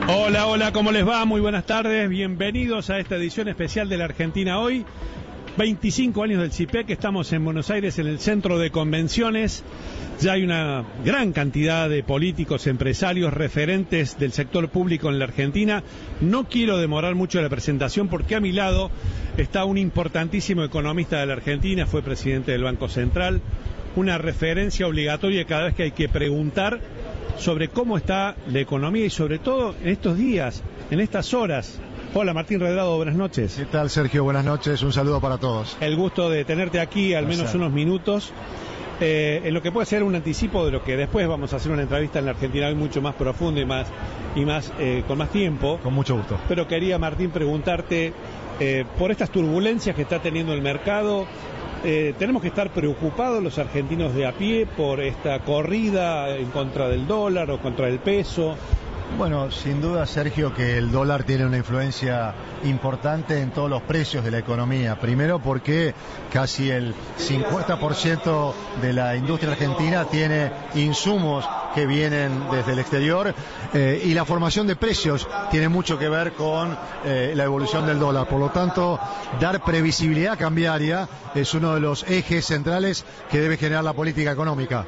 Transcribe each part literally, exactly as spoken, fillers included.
Hola, hola, ¿cómo les va? Muy buenas tardes, bienvenidos a esta edición especial de la Argentina Hoy. veinticinco años del C I P E C, estamos en Buenos Aires en el centro de convenciones. Ya hay una gran cantidad de políticos, empresarios, referentes del sector público en la Argentina. No quiero demorar mucho la presentación porque a mi lado está un importantísimo economista de la Argentina, fue presidente del Banco Central, una referencia obligatoria cada vez que hay que preguntar sobre cómo está la economía y sobre todo en estos días, en estas horas. Hola, Martín Redrado, buenas noches. ¿Qué tal, Sergio? Buenas noches, un saludo para todos. El gusto de tenerte aquí al menos unos minutos, eh, en lo que puede ser un anticipo de lo que después vamos a hacer una entrevista en la Argentina Hoy mucho más profunda y más, y más eh, con más tiempo. Con mucho gusto. Pero quería, Martín, preguntarte, eh, por estas turbulencias que está teniendo el mercado, eh, ¿tenemos que estar preocupados los argentinos de a pie por esta corrida en contra del dólar o contra el peso? Bueno, sin duda, Sergio, que el dólar tiene una influencia importante en todos los precios de la economía. Primero porque casi el cincuenta por ciento de la industria argentina tiene insumos que vienen desde el exterior eh, y la formación de precios tiene mucho que ver con eh, la evolución del dólar. Por lo tanto, dar previsibilidad cambiaria es uno de los ejes centrales que debe generar la política económica.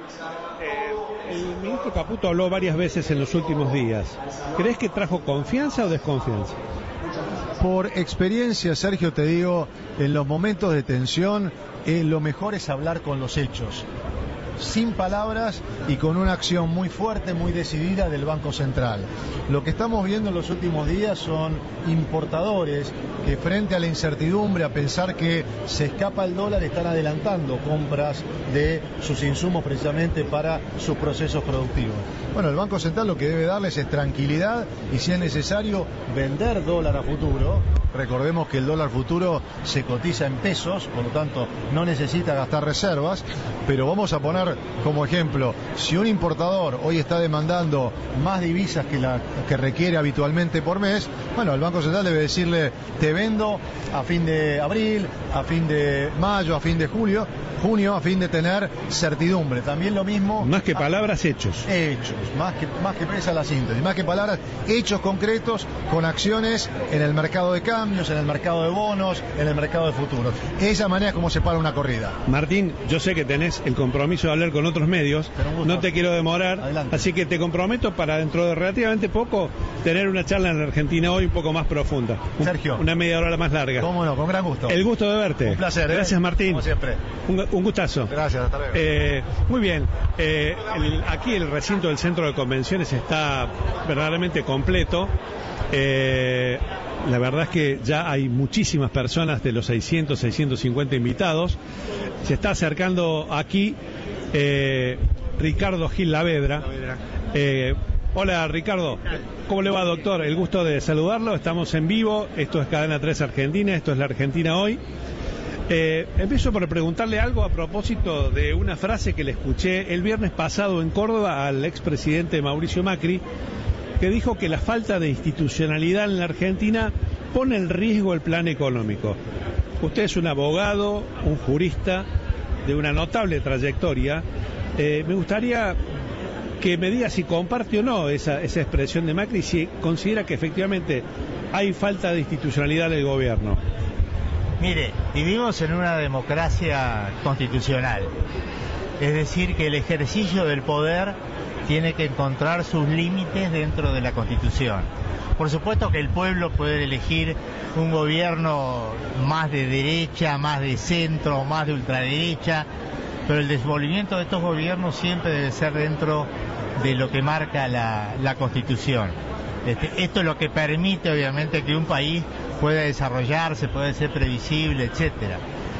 El ministro Caputo habló varias veces en los últimos días. ¿Crees que trajo confianza o desconfianza? Por experiencia, Sergio, te digo, en los momentos de tensión, eh, lo mejor es hablar con los hechos, sin palabras y con una acción muy fuerte, muy decidida del Banco Central. Lo que estamos viendo en los últimos días son importadores que, frente a la incertidumbre, a pensar que se escapa el dólar, están adelantando compras de sus insumos precisamente para sus procesos productivos. Bueno, el Banco Central lo que debe darles es tranquilidad y, si es necesario, vender dólar a futuro. Recordemos que el dólar futuro se cotiza en pesos, por lo tanto no necesita gastar reservas, pero vamos a poner como ejemplo, si un importador hoy está demandando más divisas que la que requiere habitualmente por mes, bueno, el Banco Central debe decirle, te vendo a fin de abril, a fin de mayo, a fin de julio, junio, a fin de tener certidumbre. También lo mismo... Más que palabras, a... hechos. Hechos, más que, más que presa la síntesis, más que palabras, hechos concretos con acciones en el mercado de cambios, en el mercado de bonos, en el mercado de futuros. Esa manera es como se para una corrida. Martín, yo sé que tenés el compromiso de hablar con otros medios, no te quiero demorar, adelante. Así que te comprometo para dentro de relativamente poco tener una charla en la Argentina Hoy un poco más profunda. Sergio. Una media hora más larga. Cómo no, con gran gusto. El gusto de verte. Un placer. Gracias, ¿eh? Martín. Como siempre. Un, un gustazo. Gracias, hasta luego. Eh, muy bien. Eh, el, aquí el recinto del centro de convenciones está verdaderamente completo. Eh, la verdad es que ya hay muchísimas personas de los seiscientos, seiscientos cincuenta invitados. Se está acercando aquí eh, Ricardo Gil Lavedra. Eh, hola, Ricardo. ¿Cómo le va, doctor? El gusto de saludarlo. Estamos en vivo. Esto es Cadena tres Argentina. Esto es la Argentina Hoy. Eh, empiezo por preguntarle algo a propósito de una frase que le escuché el viernes pasado en Córdoba al expresidente Mauricio Macri, que dijo que la falta de institucionalidad en la Argentina pone en riesgo el plan económico. Usted es un abogado, un jurista de una notable trayectoria. Eh, me gustaría que me diga si comparte o no esa, esa expresión de Macri, si considera que efectivamente hay falta de institucionalidad del gobierno. Mire, vivimos en una democracia constitucional, es decir, que el ejercicio del poder tiene que encontrar sus límites dentro de la Constitución. Por supuesto que el pueblo puede elegir un gobierno más de derecha, más de centro, más de ultraderecha, pero el desenvolvimiento de estos gobiernos siempre debe ser dentro de lo que marca la, la Constitución. Este, esto es lo que permite, obviamente, que un país pueda desarrollarse, pueda ser previsible, etcétera.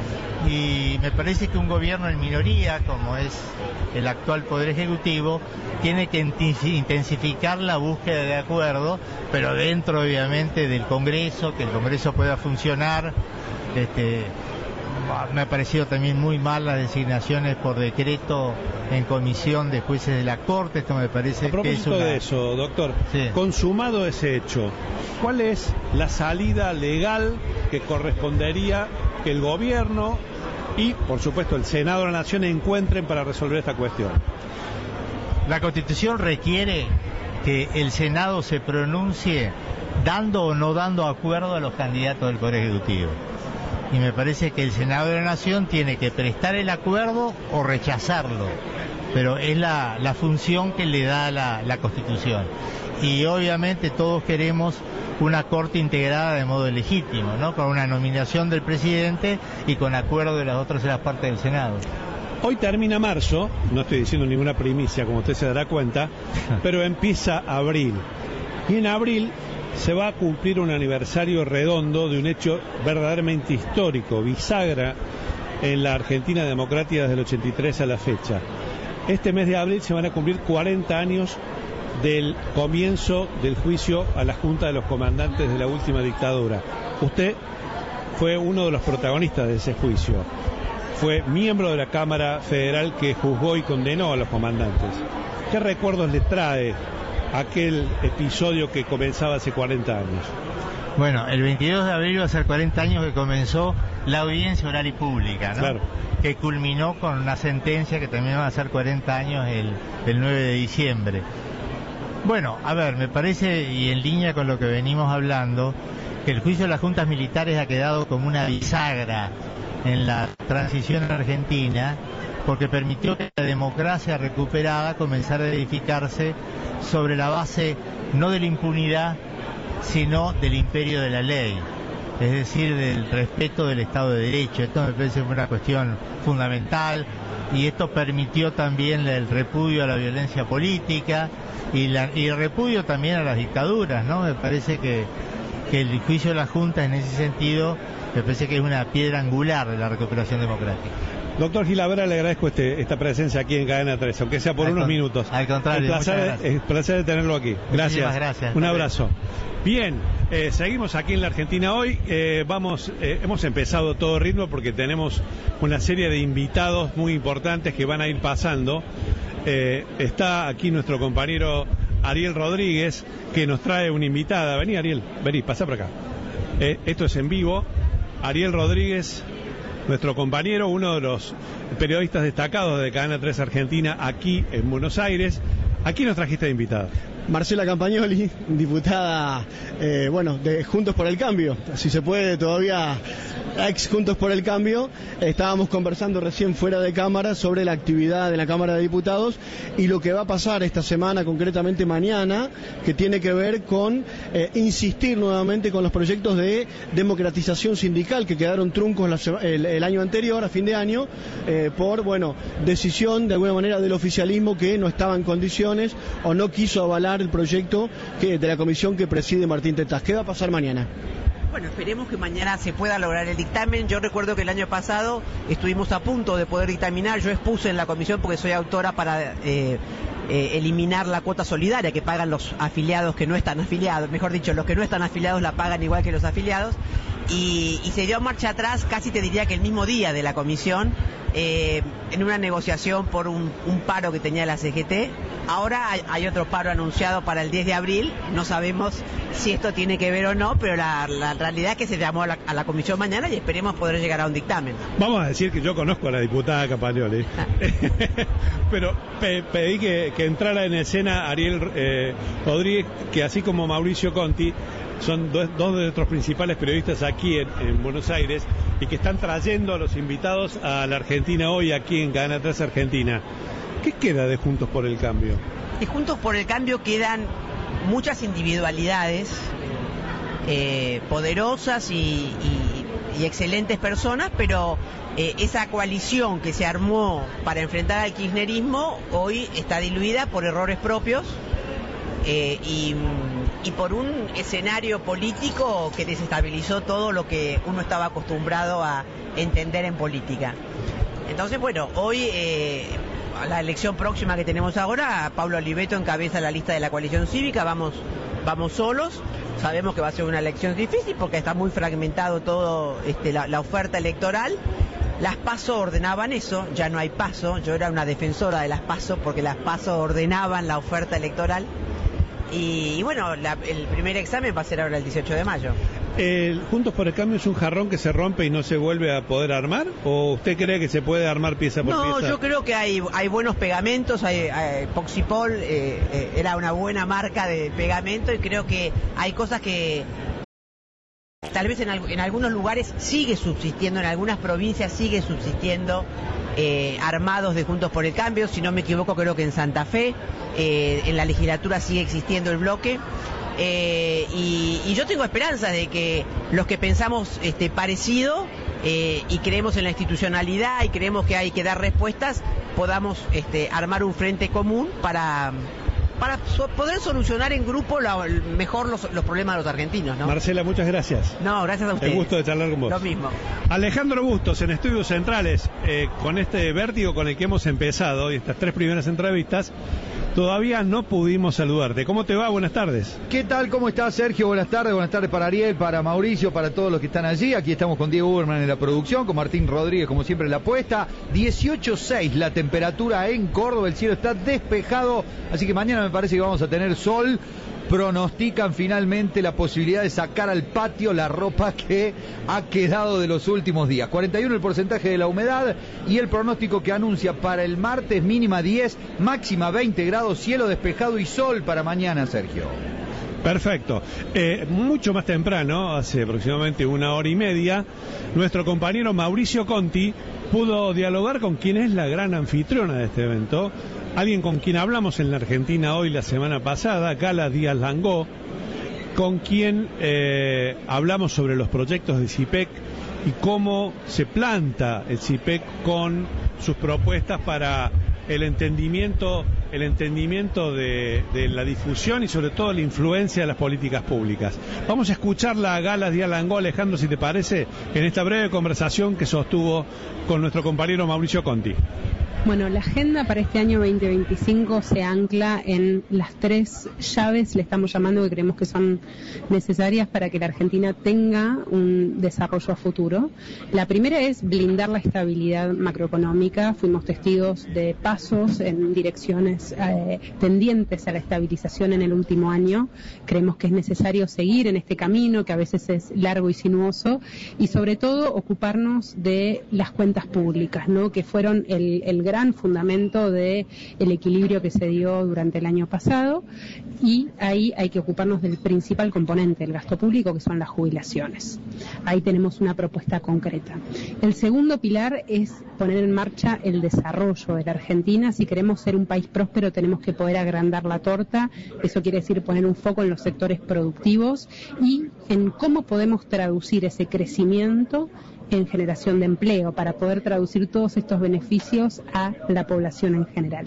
Y me parece que un gobierno en minoría, como es el actual Poder Ejecutivo, tiene que intensificar la búsqueda de acuerdo, pero dentro, obviamente, del Congreso, que el Congreso pueda funcionar. Este, me ha parecido también muy mal las designaciones por decreto en comisión de jueces de la Corte. Esto me parece a propósito que es una... de eso, doctor, sí. Consumado ese hecho, ¿cuál es la salida legal que correspondería que el gobierno y, por supuesto, el Senado de la Nación encuentren para resolver esta cuestión? La Constitución requiere que el Senado se pronuncie dando o no dando acuerdo a los candidatos del Poder Ejecutivo. Y me parece que el Senado de la Nación tiene que prestar el acuerdo o rechazarlo, pero es la, la función que le da la, la Constitución. Y obviamente todos queremos una Corte integrada de modo legítimo, ¿no? Con una nominación del presidente y con acuerdo de las otras de las partes del Senado. Hoy termina marzo, no estoy diciendo ninguna primicia, como usted se dará cuenta, pero empieza abril. Y en abril se va a cumplir un aniversario redondo de un hecho verdaderamente histórico, bisagra en la Argentina democrática desde el ochenta y tres a la fecha. Este mes de abril se van a cumplir cuarenta años del comienzo del juicio a la Junta de los Comandantes de la última dictadura. Usted fue uno de los protagonistas de ese juicio. Fue miembro de la Cámara Federal que juzgó y condenó a los comandantes. ¿Qué recuerdos le trae aquel episodio que comenzaba hace cuarenta años? Bueno, el veintidós de abril va a ser cuarenta años que comenzó la audiencia oral y pública, ¿no? Claro. Que culminó con una sentencia que también va a ser cuarenta años el, el nueve de diciembre. Bueno, a ver, me parece, y en línea con lo que venimos hablando, que el juicio de las juntas militares ha quedado como una bisagra en la transición argentina, porque permitió que la democracia recuperada comenzara a edificarse sobre la base no de la impunidad, sino del imperio de la ley, es decir, del respeto del Estado de Derecho. Esto me parece una cuestión fundamental, y esto permitió también el repudio a la violencia política y, la, y el repudio también a las dictaduras, ¿no? Me parece que, que el juicio de las juntas en ese sentido me parece que es una piedra angular de la recuperación democrática. Doctor Gilavera, le agradezco este, esta presencia aquí en Cadena tres, aunque sea por al unos con, minutos. Al contrario, un placer, es placer de tenerlo aquí. Gracias. gracias. Un abrazo. Bien, eh, seguimos aquí en la Argentina hoy. Eh, vamos, eh, hemos empezado todo ritmo porque tenemos una serie de invitados muy importantes que van a ir pasando. Eh, está aquí nuestro compañero Ariel Rodríguez, que nos trae una invitada. Vení, Ariel, vení, pasá por acá. Eh, esto es en vivo. Ariel Rodríguez, nuestro compañero, uno de los periodistas destacados de Cadena tres Argentina aquí en Buenos Aires. Aquí nos trajiste de invitada. Marcela Campagnoli, diputada, eh, bueno, de Juntos por el Cambio, si se puede todavía, ex Juntos por el Cambio. Estábamos conversando recién fuera de cámara sobre la actividad de la Cámara de Diputados y lo que va a pasar esta semana, concretamente mañana, que tiene que ver con eh, insistir nuevamente con los proyectos de democratización sindical que quedaron truncos la, el, el año anterior, a fin de año, eh, por, bueno, decisión de alguna manera del oficialismo que no estaba en condiciones o no quiso avalar el proyecto que, de la comisión que preside Martín Tetaz. ¿Qué va a pasar mañana? Bueno, esperemos que mañana se pueda lograr el dictamen. Yo recuerdo que el año pasado estuvimos a punto de poder dictaminar. Yo expuse en la comisión, porque soy autora, para eh, eh, eliminar la cuota solidaria que pagan los afiliados que no están afiliados. Mejor dicho, los que no están afiliados la pagan igual que los afiliados. Y, y se dio marcha atrás, casi te diría que el mismo día de la comisión, eh, en una negociación por un, un paro que tenía la C G T. Ahora hay, hay otro paro anunciado para el diez de abril, no sabemos si esto tiene que ver o no, pero la, la realidad es que se llamó a la, a la comisión mañana y esperemos poder llegar a un dictamen. Vamos a decir que yo conozco a la diputada Campagnoli, pero pe pedí que, que entrara en escena Ariel eh, Rodríguez, que así como Mauricio Conti, son dos, dos de nuestros principales periodistas aquí en, en Buenos Aires y que están trayendo a los invitados a la Argentina hoy aquí en Cadena tres Argentina. ¿Qué queda de Juntos por el Cambio? De Juntos por el Cambio quedan muchas individualidades eh, poderosas y, y, y excelentes personas, pero eh, esa coalición que se armó para enfrentar al kirchnerismo hoy está diluida por errores propios. Eh, y, y por un escenario político que desestabilizó todo lo que uno estaba acostumbrado a entender en política. Entonces, bueno, hoy, eh, la elección próxima que tenemos ahora, Pablo Oliveto encabeza la lista de la coalición cívica, vamos, vamos solos. Sabemos que va a ser una elección difícil porque está muy fragmentado todo este, la, la oferta electoral. Las PASO ordenaban eso, ya no hay PASO. Yo era una defensora de las PASO porque las PASO ordenaban la oferta electoral. Y, y bueno, la, el primer examen va a ser ahora el dieciocho de mayo. ¿El Juntos por el Cambio es un jarrón que se rompe y no se vuelve a poder armar? ¿O usted cree que se puede armar pieza por no, pieza? No, yo creo que hay, hay buenos pegamentos, hay, hay Poxipol eh, eh, era una buena marca de pegamento y creo que hay cosas que tal vez en, en algunos lugares sigue subsistiendo, en algunas provincias sigue subsistiendo eh, armados de Juntos por el Cambio, si no me equivoco creo que en Santa Fe, eh, en la legislatura sigue existiendo el bloque. Eh, y, y yo tengo esperanzas de que los que pensamos este, parecido eh, y creemos en la institucionalidad y creemos que hay que dar respuestas, podamos este, armar un frente común para, para so, poder solucionar en grupo la, mejor los, los problemas de los argentinos, ¿no? Marcela, muchas gracias. No, gracias a ustedes. El gusto de charlar con vos. Lo mismo. Alejandro Bustos, en Estudios Centrales, eh, con este vértigo con el que hemos empezado y estas tres primeras entrevistas, todavía no pudimos saludarte. ¿Cómo te va? Buenas tardes. ¿Qué tal? ¿Cómo estás, Sergio? Buenas tardes. Buenas tardes para Ariel, para Mauricio, para todos los que están allí. Aquí estamos con Diego Uberman en la producción, con Martín Rodríguez, como siempre, en la puesta. dieciocho seis la temperatura en Córdoba. El cielo está despejado, así que mañana me parece que vamos a tener sol. Pronostican finalmente la posibilidad de sacar al patio la ropa que ha quedado de los últimos días. cuarenta y uno el porcentaje de la humedad y el pronóstico que anuncia para el martes mínima diez, máxima veinte grados, cielo despejado y sol para mañana, Sergio. Perfecto. Eh, mucho más temprano, hace aproximadamente una hora y media, nuestro compañero Mauricio Conti pudo dialogar con quien es la gran anfitriona de este evento, alguien con quien hablamos en la Argentina hoy la semana pasada, Gala Díaz Langó, con quien eh, hablamos sobre los proyectos de CIPEC y cómo se planta el CIPEC con sus propuestas para el entendimiento, el entendimiento de, de la difusión y sobre todo la influencia de las políticas públicas. Vamos a escucharla a Gala Díaz Langó, Alejandro, si te parece, en esta breve conversación que sostuvo con nuestro compañero Mauricio Conti. Bueno, la agenda para este año veinte veinticinco se ancla en las tres llaves, le estamos llamando, que creemos que son necesarias para que la Argentina tenga un desarrollo a futuro. La primera es blindar la estabilidad macroeconómica. Fuimos testigos de pasos en direcciones eh, tendientes a la estabilización en el último año. Creemos que es necesario seguir en este camino, que a veces es largo y sinuoso, y sobre todo ocuparnos de las cuentas públicas, ¿no?, que fueron el, el gran fundamento de el equilibrio que se dio durante el año pasado, y ahí hay que ocuparnos del principal componente del gasto público, que son las jubilaciones. Ahí tenemos una propuesta concreta. El segundo pilar es poner en marcha el desarrollo de la Argentina. Si queremos ser un país próspero, tenemos que poder agrandar la torta. Eso quiere decir poner un foco en los sectores productivos y en cómo podemos traducir ese crecimiento en generación de empleo, para poder traducir todos estos beneficios a la población en general.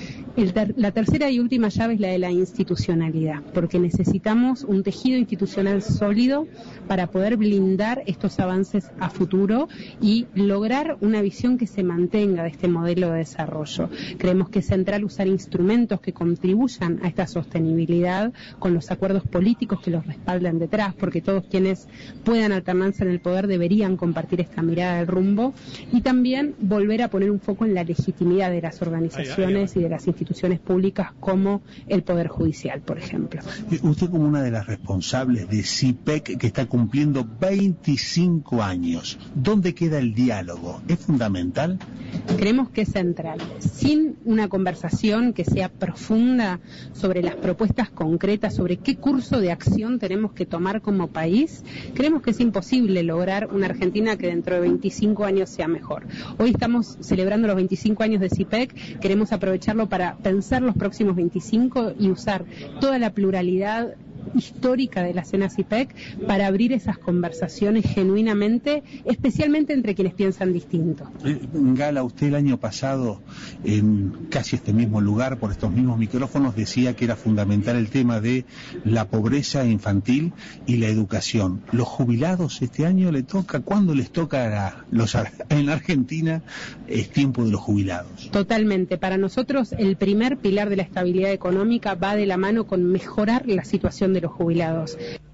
El ter- la tercera y última llave es la de la institucionalidad, porque necesitamos un tejido institucional sólido para poder blindar estos avances a futuro y lograr una visión que se mantenga de este modelo de desarrollo. Creemos que es central usar instrumentos que contribuyan a esta sostenibilidad con los acuerdos políticos que los respaldan detrás, porque todos quienes puedan alternarse en el poder deberían compartir esta mirada del rumbo, y también volver a poner un foco en la legitimidad de las organizaciones y de las instituciones públicas, como el Poder Judicial, por ejemplo. Usted, como una de las responsables de CIPEC, que está cumpliendo veinticinco años, ¿dónde queda el diálogo? ¿Es fundamental? Creemos que es central. Sin una conversación que sea profunda sobre las propuestas concretas, sobre qué curso de acción tenemos que tomar como país, creemos que es imposible lograr una Argentina que dentro de veinticinco años sea mejor. Hoy estamos celebrando los veinticinco años de CIPEC, queremos aprovecharlo para pensar los próximos veinticinco y usar toda la pluralidad histórica de la escena CIPEC para abrir esas conversaciones genuinamente, especialmente entre quienes piensan distinto. Gala, usted el año pasado, en casi este mismo lugar, por estos mismos micrófonos, decía que era fundamental el tema de la pobreza infantil y la educación. ¿Los jubilados este año le toca? ¿Cuándo les toca a los en Argentina? Es tiempo de los jubilados. Totalmente. Para nosotros el primer pilar de la estabilidad económica va de la mano con mejorar la situación de los jubilados.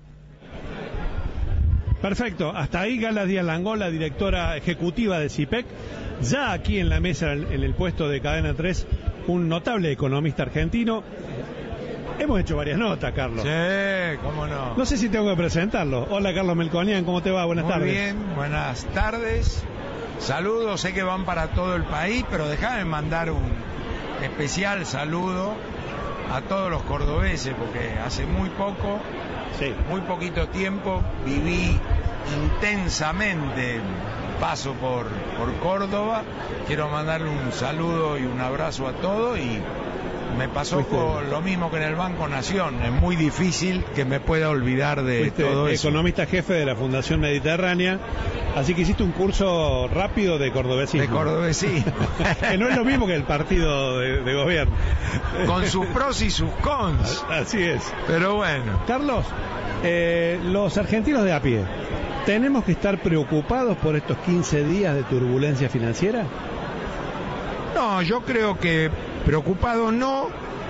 Perfecto, hasta ahí Gala Díaz Langó, la directora ejecutiva de CIPEC. Ya aquí en la mesa, en el puesto de Cadena tres, un notable economista argentino, Hemos hecho varias notas, Carlos. Sí, cómo no. No sé si tengo que presentarlo. Hola, Carlos Melconian, ¿cómo te va? Buenas Muy tardes. Muy bien, buenas tardes. Saludos, sé que van para todo el país, pero déjame mandar un especial saludo a todos los cordobeses, porque hace muy poco, sí. muy poquito tiempo, viví intensamente paso por, por Córdoba. Quiero mandarle un saludo y un abrazo a todos, y me pasó con lo mismo que en el Banco Nación. Es muy difícil que me pueda olvidar de Fuiste todo eso. Economista jefe de la Fundación Mediterránea, así que hiciste un curso rápido de cordobesismo. De cordobesismo. Que no es lo mismo que el partido de, de gobierno. Con sus pros y sus cons. Así es. Pero bueno. Carlos, eh, los argentinos de a pie, ¿tenemos que estar preocupados por estos quince días de turbulencia financiera? No, yo creo que preocupado no.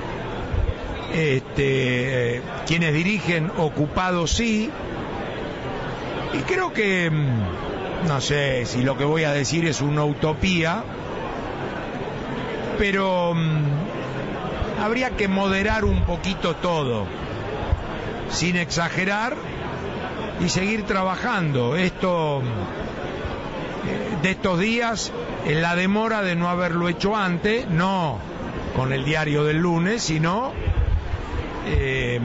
Este, eh, quienes dirigen ocupados sí. Y creo que, no sé si lo que voy a decir es una utopía, pero um, habría que moderar un poquito todo, sin exagerar, y seguir trabajando. Esto, de estos días, en la demora de no haberlo hecho antes, no con el diario del lunes, sino eh,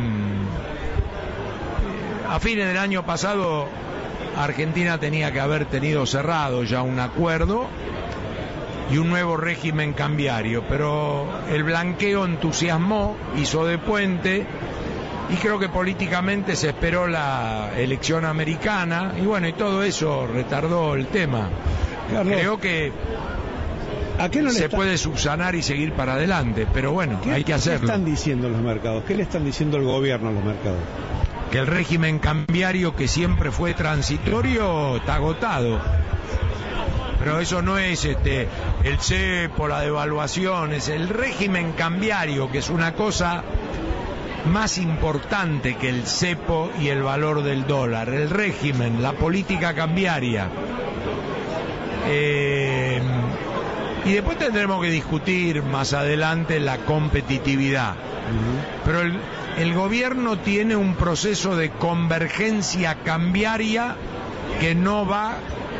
a fines del año pasado Argentina tenía que haber tenido cerrado ya un acuerdo y un nuevo régimen cambiario, pero el blanqueo entusiasmó, hizo de puente, y creo que políticamente se esperó la elección americana, y bueno, y todo eso retardó el tema. Carlos, creo que ¿a qué no se está... puede subsanar y seguir para adelante, pero bueno, hay que hacerlo. ¿Qué están diciendo los mercados? ¿Qué le están diciendo el gobierno a los mercados? Que el régimen cambiario, que siempre fue transitorio, está agotado. Pero eso no es este el cepo, la devaluación, es el régimen cambiario, que es una cosa más importante que el cepo y el valor del dólar. El régimen, la política cambiaria. Eh, y después tendremos que discutir más adelante la competitividad. Uh-huh. Pero el, el gobierno tiene un proceso de convergencia cambiaria que no va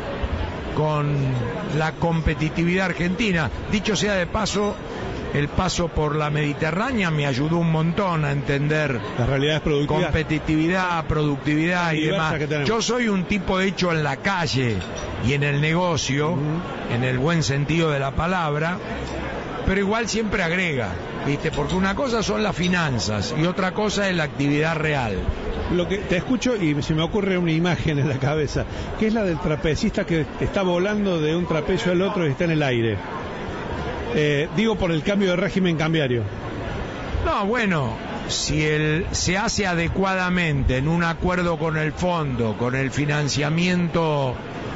con la competitividad argentina. Dicho sea de paso, el paso por la Mediterránea me ayudó un montón a entender las realidades productivas, competitividad, productividad y demás. Yo soy un tipo hecho en la calle y en el negocio, uh-huh. en el buen sentido de la palabra, pero igual siempre agrega, ¿viste? Porque una cosa son las finanzas y otra cosa es la actividad real. Lo que te escucho y se me ocurre una imagen en la cabeza, que es la del trapecista que está volando de un trapecio al otro y está en el aire. Eh, digo, por el cambio de régimen cambiario. No, bueno, si el, se hace adecuadamente en un acuerdo con el fondo, con el financiamiento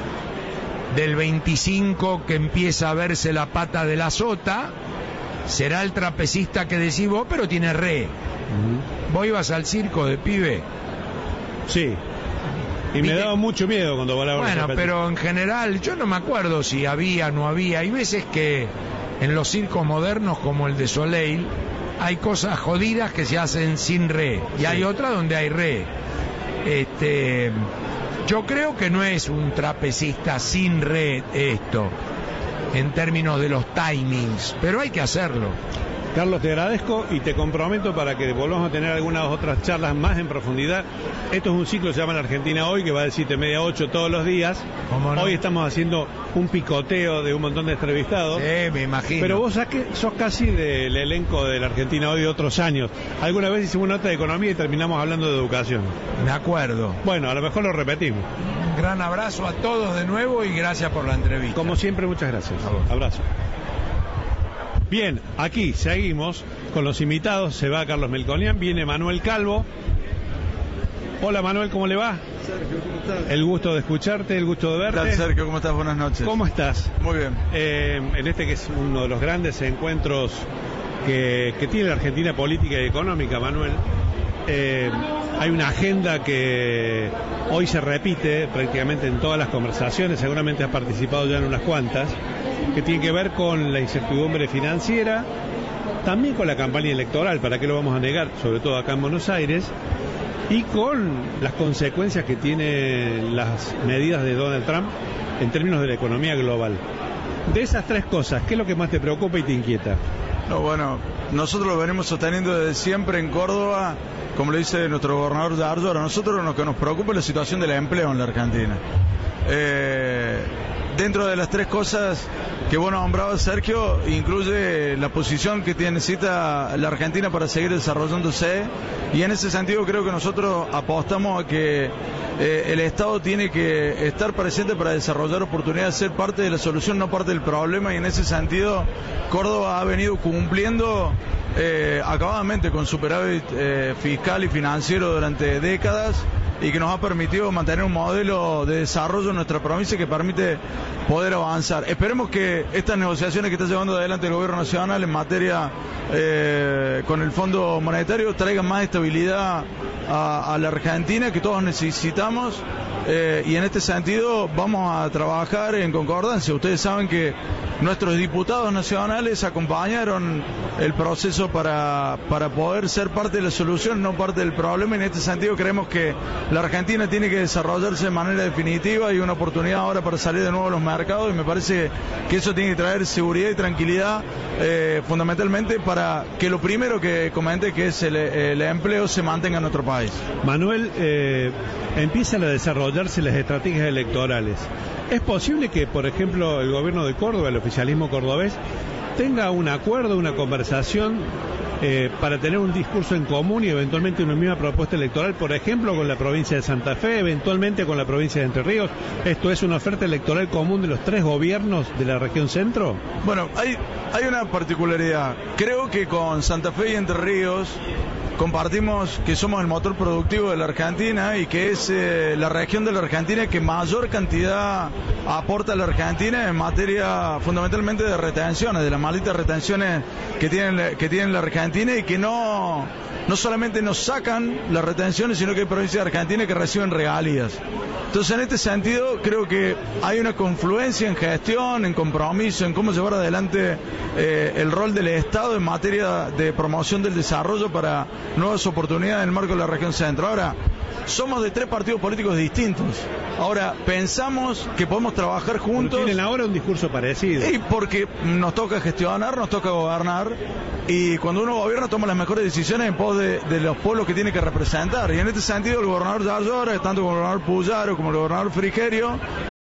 del veinticinco, que empieza a verse la pata de la sota, será el trapecista que decís vos, pero tiene re. Uh-huh. ¿Vos ibas al circo de pibe? Sí. Y me daba mucho miedo cuando volaba. Bueno, pero en general, yo no me acuerdo si había o no había. Hay veces que en los circos modernos, como el de Soleil, hay cosas jodidas que se hacen sin re, y sí. hay otras donde hay re. Este, yo creo que no es un trapecista sin re esto, en términos de los timings, pero hay que hacerlo. Carlos, te agradezco y te comprometo para que volvamos a tener algunas otras charlas más en profundidad. Esto es un ciclo que se llama La Argentina Hoy, que va de siete y media a ocho todos los días. No? Hoy estamos haciendo un picoteo de un montón de entrevistados. Sí, me imagino. Pero vos sos casi del elenco de La Argentina Hoy de otros años. Alguna vez hicimos una nota de economía y terminamos hablando de educación. De acuerdo. Bueno, a lo mejor lo repetimos. Un gran abrazo a todos de nuevo y gracias por la entrevista. Como siempre, muchas gracias. Abrazo. Bien, aquí seguimos con los invitados. Se va Carlos Melconian, viene Manuel Calvo. Hola Manuel, ¿cómo le va? Sergio, ¿cómo estás? El gusto de escucharte, el gusto de verte. ¿Qué tal, Sergio? ¿Cómo estás? Buenas noches. ¿Cómo estás? Muy bien. Eh, en este que es uno de los grandes encuentros que, que tiene la Argentina política y económica, Manuel, eh, hay una agenda que hoy se repite prácticamente en todas las conversaciones, seguramente has participado ya en unas cuantas, que tiene que ver con la incertidumbre financiera, también con la campaña electoral, ¿para qué lo vamos a negar? Sobre todo acá en Buenos Aires, y con las consecuencias que tienen las medidas de Donald Trump en términos de la economía global. De esas tres cosas, ¿qué es lo que más te preocupa y te inquieta? No, bueno, nosotros lo venimos sosteniendo desde siempre en Córdoba, como le dice nuestro gobernador Dardo, a nosotros lo que nos preocupa es la situación del empleo en la Argentina. Eh, dentro de las tres cosas que vos nombrabas, Sergio, incluye la posición que tiene, necesita la Argentina para seguir desarrollándose, y en ese sentido creo que nosotros apostamos a que eh, el Estado tiene que estar presente para desarrollar oportunidades, ser parte de la solución, no parte del problema, y en ese sentido Córdoba ha venido cumpliendo eh, acabadamente con superávit eh, fiscal y financiero durante décadas, y que nos ha permitido mantener un modelo de desarrollo en nuestra provincia que permite poder avanzar. Esperemos que estas negociaciones que está llevando adelante el gobierno nacional en materia eh, con el Fondo Monetario traigan más estabilidad a, a la Argentina, que todos necesitamos, eh, y en este sentido vamos a trabajar en concordancia. Ustedes saben que nuestros diputados nacionales acompañaron el proceso para, para poder ser parte de la solución, no parte del problema, y en este sentido creemos que la Argentina tiene que desarrollarse de manera definitiva, y una oportunidad ahora para salir de nuevo a los mercados, y me parece que eso tiene que traer seguridad y tranquilidad, eh, fundamentalmente para que lo primero que comenté, que es el, el empleo, se mantenga en nuestro país. Manuel, eh, empiezan a desarrollarse las estrategias electorales. ¿Es posible que, por ejemplo, el gobierno de Córdoba, el oficialismo cordobés, tenga un acuerdo, una conversación eh, para tener un discurso en común y eventualmente una misma propuesta electoral, por ejemplo, con la provincia de Santa Fe, eventualmente con la provincia de Entre Ríos? ¿Esto es una oferta electoral común de los tres gobiernos de la región centro? Bueno, hay, hay una particularidad. Creo que con Santa Fe y Entre Ríos compartimos que somos el motor productivo de la Argentina, y que es eh, la región de la Argentina que mayor cantidad aporta a la Argentina en materia fundamentalmente de retenciones, de las malditas retenciones que tiene, que tiene la Argentina, y que no, no solamente nos sacan las retenciones, sino que hay provincias de Argentina que reciben regalías. Entonces, en este sentido, creo que hay una confluencia en gestión, en compromiso, en cómo llevar adelante eh, el rol del Estado en materia de promoción del desarrollo para nuevas oportunidades en el marco de la región centro. Ahora, somos de tres partidos políticos distintos. Ahora, pensamos que podemos trabajar juntos. Pero tienen ahora un discurso parecido. Y porque nos toca gestionar, nos toca gobernar, y cuando uno gobierna toma las mejores decisiones en pos de, de los pueblos que tiene que representar. Y en este sentido, el gobernador Yarlora, tanto como el gobernador Puyaro como el gobernador Frigerio,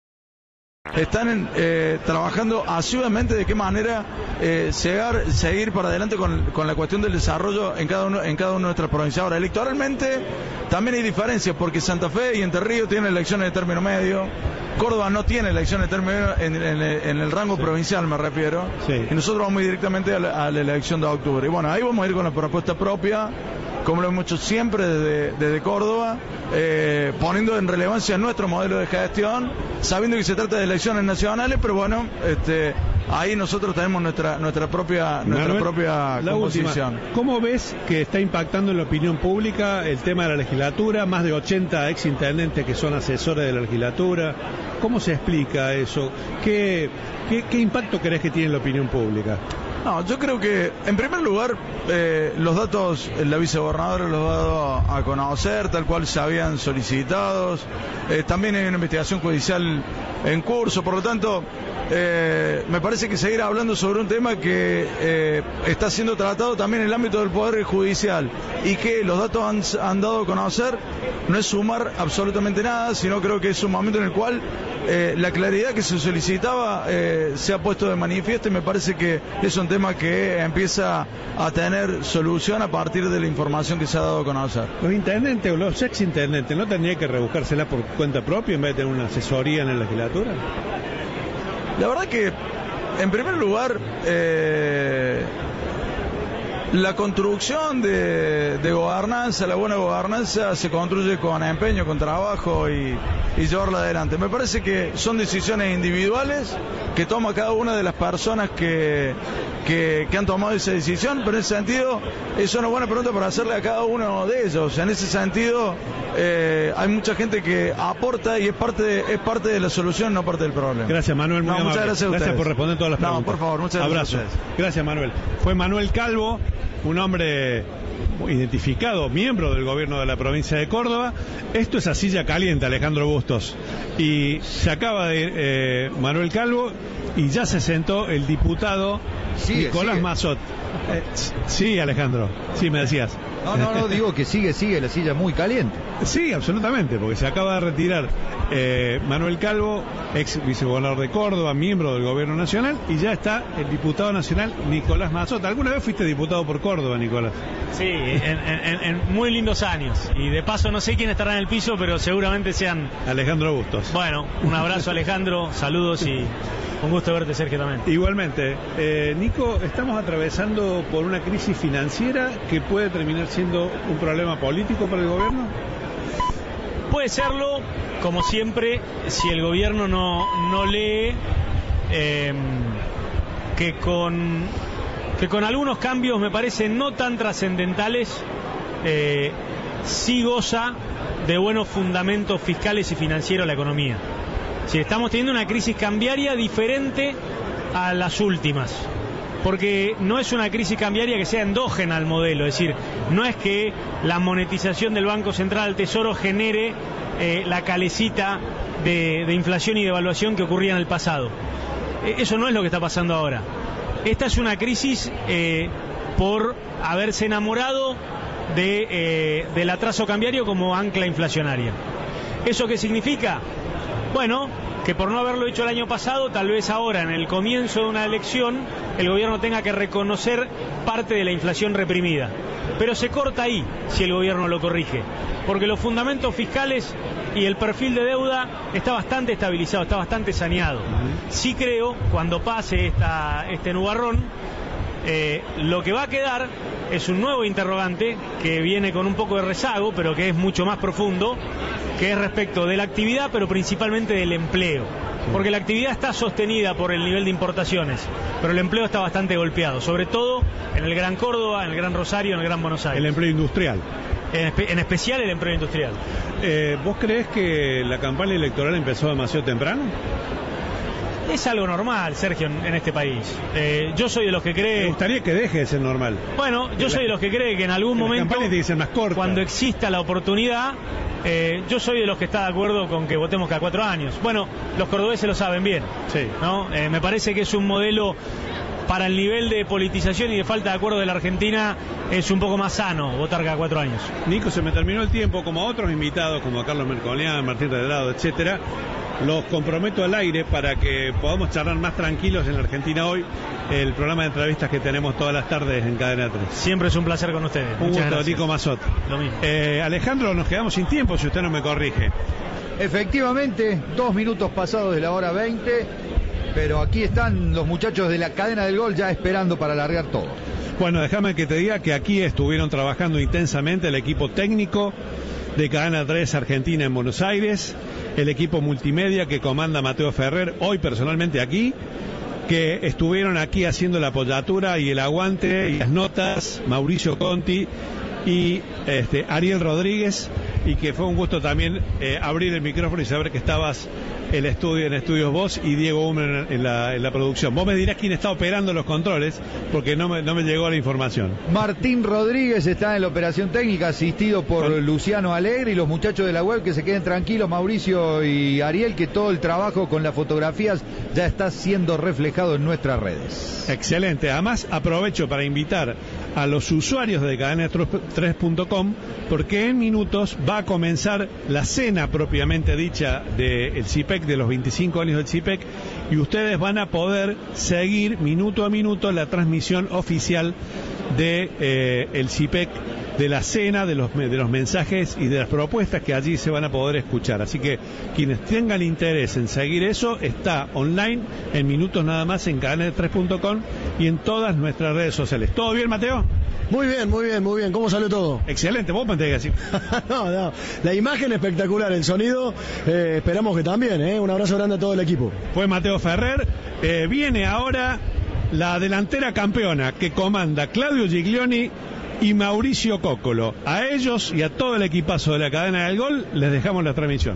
están en, eh, trabajando asiduamente de qué manera eh, llegar, seguir para adelante con, con la cuestión del desarrollo en cada uno en cada una de nuestras provincias. Ahora, electoralmente también hay diferencias, porque Santa Fe y Entre Ríos tienen elecciones de término medio, Córdoba no tiene elecciones de término medio en, en, en el rango provincial, me refiero, sí. Y nosotros vamos directamente a la, a la elección de octubre. Y bueno, ahí vamos a ir con la propuesta propia, como lo hemos hecho siempre desde, desde Córdoba, eh, poniendo en relevancia nuestro modelo de gestión, sabiendo que se trata de elecciones nacionales, pero bueno, este, ahí nosotros tenemos nuestra nuestra propia nuestra Manuel, propia la composición. Última. ¿Cómo ves que está impactando en la opinión pública el tema de la legislatura? Más de ochenta exintendentes que son asesores de la legislatura. ¿Cómo se explica eso? ¿Qué, qué, qué impacto crees que tiene en la opinión pública? No, yo creo que, en primer lugar, eh, los datos la vicegobernadora los ha dado a conocer, tal cual se habían solicitado. Eh, también hay una investigación judicial en curso, por lo tanto, eh, me parece que seguir hablando sobre un tema que eh, está siendo tratado también en el ámbito del Poder Judicial, y que los datos han, han dado a conocer, no es sumar absolutamente nada, sino creo que es un momento en el cual eh, la claridad que se solicitaba eh, se ha puesto de manifiesto, y me parece que es un tema que empieza a tener solución a partir de la información que se ha dado a conocer. Los intendentes o los exintendentes no tendrían que rebuscársela por cuenta propia en vez de tener una asesoría en la legislatura. La verdad que, en primer lugar, eh, La construcción de, de gobernanza, la buena gobernanza se construye con empeño, con trabajo y, y llevarla adelante. Me parece que son decisiones individuales que toma cada una de las personas que, que, que han tomado esa decisión, pero en ese sentido es una buena pregunta para hacerle a cada uno de ellos. En ese sentido eh, hay mucha gente que aporta y es parte de, es parte de la solución, no parte del problema. Gracias, Manuel. Muy no, amable. Muchas gracias a ustedes. Gracias por responder todas las preguntas. No, por favor, muchas gracias. Abrazo. Gracias, Manuel. Fue Manuel Calvo, un hombre identificado, miembro del gobierno de la provincia de Córdoba. Esto es a silla caliente, Alejandro Bustos. Y se acaba de ir eh, Manuel Calvo y ya se sentó el diputado sigue, Nicolás sigue. Mazzot. Eh, sí, Alejandro. Sí, me decías. No, no, no, digo que sigue, sigue la silla muy caliente. Sí, absolutamente, porque se acaba de retirar eh, Manuel Calvo, ex vicegobernador de Córdoba, miembro del gobierno nacional, y ya está el diputado nacional Nicolás Mazzot. ¿Alguna vez fuiste diputado por Córdoba, Nicolás? Sí, en, en, en muy lindos años. Y de paso no sé quién estará en el piso, pero seguramente sean... Alejandro Bustos. Bueno, un abrazo, Alejandro, saludos y un gusto verte, Sergio, también. Igualmente. Eh, Nico, estamos atravesando por una crisis financiera que puede terminar siendo un problema político para el gobierno. Puede serlo, como siempre, si el gobierno no, no lee eh, que con que con algunos cambios, me parece, no tan trascendentales, eh, sí goza de buenos fundamentos fiscales y financieros la economía. Si estamos teniendo una crisis cambiaria diferente a las últimas, porque no es una crisis cambiaria que sea endógena al modelo, es decir, no es que la monetización del Banco Central al Tesoro genere eh, la calecita de, de inflación y devaluación que ocurría en el pasado. Eh, eso no es lo que está pasando ahora. Esta es una crisis eh, por haberse enamorado de, eh, del atraso cambiario como ancla inflacionaria. ¿Eso qué significa? Bueno, que por no haberlo hecho el año pasado, tal vez ahora, en el comienzo de una elección, el gobierno tenga que reconocer parte de la inflación reprimida. Pero se corta ahí, si el gobierno lo corrige, porque los fundamentos fiscales y el perfil de deuda está bastante estabilizado, está bastante saneado. Sí creo, cuando pase esta, este nubarrón, eh, lo que va a quedar es un nuevo interrogante que viene con un poco de rezago, pero que es mucho más profundo, que es respecto de la actividad, pero principalmente del empleo. Porque la actividad está sostenida por el nivel de importaciones, pero el empleo está bastante golpeado, sobre todo en el Gran Córdoba, en el Gran Rosario, en el Gran Buenos Aires. El empleo industrial. En, espe en especial el empleo industrial. Eh, ¿Vos creés que la campaña electoral empezó demasiado temprano? Es algo normal, Sergio, en, en este país. Eh, yo soy de los que cree... Me gustaría que deje de ser normal. Bueno, yo soy de los que cree que en algún que momento, tiene que ser más corta. Cuando exista la oportunidad, eh, yo soy de los que está de acuerdo con que votemos cada cuatro años. Bueno, los cordobeses lo saben bien, sí, ¿no? Eh, me parece que es un modelo... Para el nivel de politización y de falta de acuerdo de la Argentina es un poco más sano votar cada cuatro años. Nico, se me terminó el tiempo, como a otros invitados, como a Carlos Mercolián, Martín Redrado, etcétera. Los comprometo al aire para que podamos charlar más tranquilos en la Argentina hoy, el programa de entrevistas que tenemos todas las tardes en Cadena tres. Siempre es un placer con ustedes. Un Muchas gusto, gracias. Nico Mazzot. Lo mismo. Eh, Alejandro, nos quedamos sin tiempo si usted no me corrige. Efectivamente, dos minutos pasados de la hora veinte. Pero aquí están los muchachos de la cadena del gol ya esperando para alargar todo. Bueno, déjame que te diga que aquí estuvieron trabajando intensamente el equipo técnico de Cadena tres Argentina en Buenos Aires, el equipo multimedia que comanda Mateo Ferrer, hoy personalmente aquí, que estuvieron aquí haciendo la apoyatura y el aguante y las notas, Mauricio Conti y este, Ariel Rodríguez, y que fue un gusto también eh, abrir el micrófono y saber que estabas el estudio en Estudios Voz y Diego Humer en, en, la, en la producción. Vos me dirás quién está operando los controles, porque no me, no me llegó la información. Martín Rodríguez está en la operación técnica, asistido por Con... Luciano Alegre, y los muchachos de la web que se queden tranquilos, Mauricio y Ariel, que todo el trabajo con las fotografías ya está siendo reflejado en nuestras redes. Excelente. Además, aprovecho para invitar a los usuarios de cadena tres punto com, porque en minutos va a comenzar la cena propiamente dicha del C I P E C, de los veinticinco años del C I P E C, y ustedes van a poder seguir minuto a minuto la transmisión oficial de eh, el C I P E C, de la cena, de los, de los mensajes y de las propuestas que allí se van a poder escuchar. Así que quienes tengan interés en seguir eso, está online en minutos nada más en cadena tres punto com y en todas nuestras redes sociales. ¿Todo bien, Mateo? Muy bien, muy bien, muy bien. ¿Cómo salió todo? Excelente, vos me tenés que decir. no, no. La imagen espectacular, el sonido, eh, esperamos que también, ¿eh? Un abrazo grande a todo el equipo. Fue Mateo Ferrer. Eh, viene ahora la delantera campeona que comanda Claudio Giglioni y Mauricio Cóccolo. A ellos y a todo el equipazo de la cadena del gol les dejamos la transmisión.